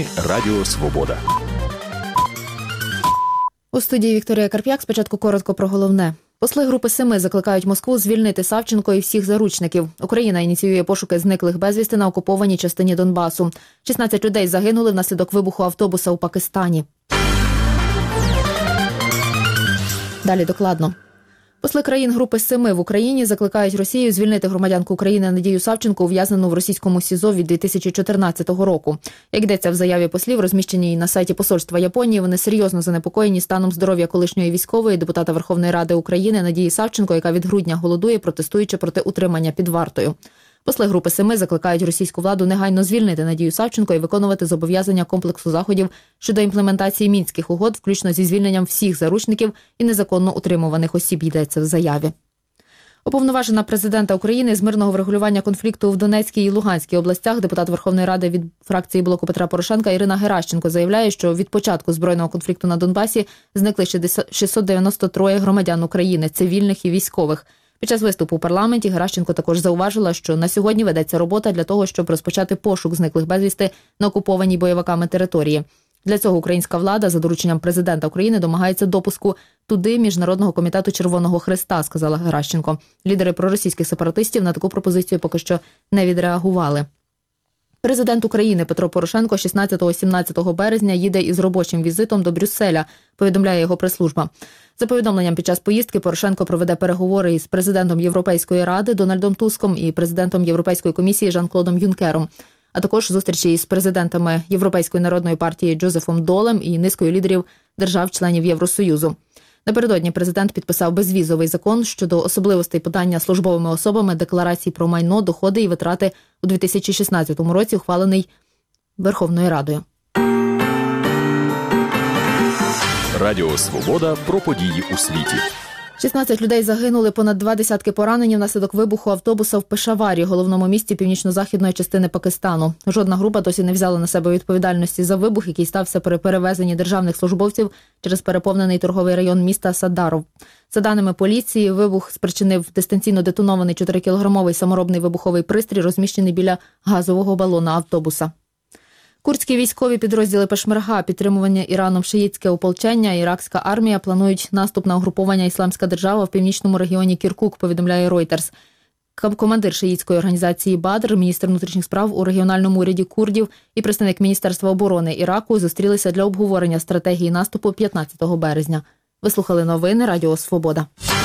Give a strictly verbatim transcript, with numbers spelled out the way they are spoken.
Новини Радіо Свобода. У студії Вікторія Карп'як. Спочатку коротко про головне. Посли Групи Семи закликають Москву звільнити Савченко і всіх заручників. Україна ініціює пошуки зниклих безвісти на окупованій частині Донбасу. шістнадцять людей загинули внаслідок вибуху автобуса у Пакистані. Далі докладно. Посли країн Групи Семи в Україні закликають Росію звільнити громадянку України Надію Савченко, ув'язнену в російському СІЗО від дві тисячі чотирнадцятого року. Як йдеться в заяві послів, розміщеній на сайті посольства Японії, вони серйозно занепокоєні станом здоров'я колишньої військової, депутата Верховної Ради України Надії Савченко, яка від грудня голодує, протестуючи проти утримання під вартою. Посли Групи Семи закликають російську владу негайно звільнити Надію Савченко і виконувати зобов'язання комплексу заходів щодо імплементації Мінських угод, включно зі звільненням всіх заручників і незаконно утримуваних осіб, йдеться в заяві. Уповноважена президента України з мирного врегулювання конфлікту в Донецькій і Луганській областях, депутат Верховної Ради від фракції Блоку Петра Порошенка Ірина Геращенко заявляє, що від початку збройного конфлікту на Донбасі зникли шістсот дев'яносто три громадян України, цивільних і військових. Під час виступу у парламенті Геращенко також зауважила, що на сьогодні ведеться робота для того, щоб розпочати пошук зниклих безвісти на окупованій бойовиками території. Для цього українська влада за дорученням президента України домагається допуску туди Міжнародного комітету Червоного Хреста, сказала Геращенко. Лідери проросійських сепаратистів на таку пропозицію поки що не відреагували. Президент України Петро Порошенко шістнадцятого-сімнадцятого березня їде із робочим візитом до Брюсселя, повідомляє його прес-служба. За повідомленням, під час поїздки Порошенко проведе переговори із президентом Європейської Ради Дональдом Туском і президентом Європейської комісії Жан-Клодом Юнкером, а також зустрічі із президентами Європейської народної партії Джозефом Долем і низкою лідерів держав-членів Євросоюзу. Напередодні президент підписав безвізовий закон щодо особливостей подання службовими особами декларацій про майно, доходи і витрати у дві тисячі шістнадцятому році, ухвалений Верховною Радою. Радіо Свобода про події у світі. шістнадцять людей загинули, понад два десятки поранені внаслідок вибуху автобуса в Пешаварі, головному місті північно-західної частини Пакистану. Жодна група досі не взяла на себе відповідальності за вибух, який стався при перевезенні державних службовців через переповнений торговий район міста Садаров. За даними поліції, вибух спричинив дистанційно детонований чотирикілограмовий саморобний вибуховий пристрій, розміщений біля газового балона автобуса. Курдські військові підрозділи Пешмерга, підтримування Іраном шиїтське ополчення, іракська армія планують наступ на угруповання «Ісламська держава» в північному регіоні Кіркук, повідомляє Reuters. Командир шиїтської організації Бадр, міністр внутрішніх справ у регіональному уряді курдів і представник Міністерства оборони Іраку зустрілися для обговорення стратегії наступу п'ятнадцятого березня. Ви слухали новини Радіо Свобода.